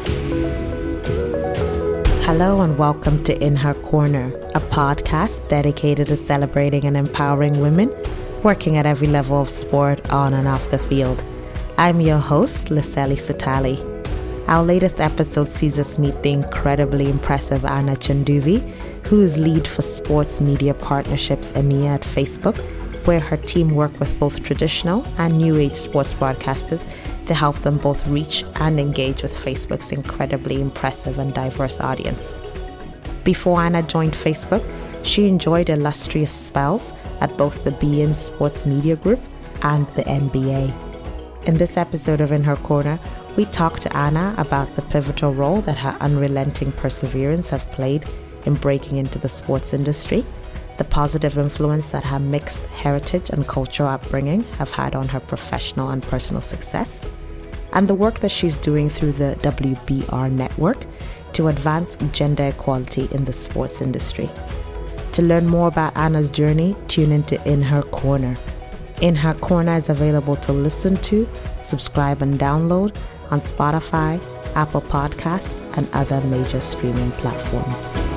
Hello and welcome to In Her Corner, a podcast dedicated to celebrating and empowering women working at every level of sport on and off the field. I'm your host, Liseli Sutali. Our latest episode sees us meet the incredibly impressive Anna Chanduvi, who is lead for sports media partnerships EMEA at Facebook, where her team work with both traditional and new age sports broadcasters to help them both reach and engage with Facebook's incredibly impressive and diverse audience. Before Anna joined Facebook, she enjoyed illustrious spells at both the beIN Sports Media Group and the NBA. In this episode of In Her Corner, we talk to Anna about the pivotal role that her unrelenting perseverance have played in breaking into the sports industry, the positive influence that her mixed heritage and cultural upbringing have had on her professional and personal success, and the work that she's doing through the WBR network to advance gender equality in the sports industry. To learn more about Anna's journey, tune into In Her Corner. In Her Corner is available to listen to, subscribe and download on Spotify, Apple Podcasts, and other major streaming platforms.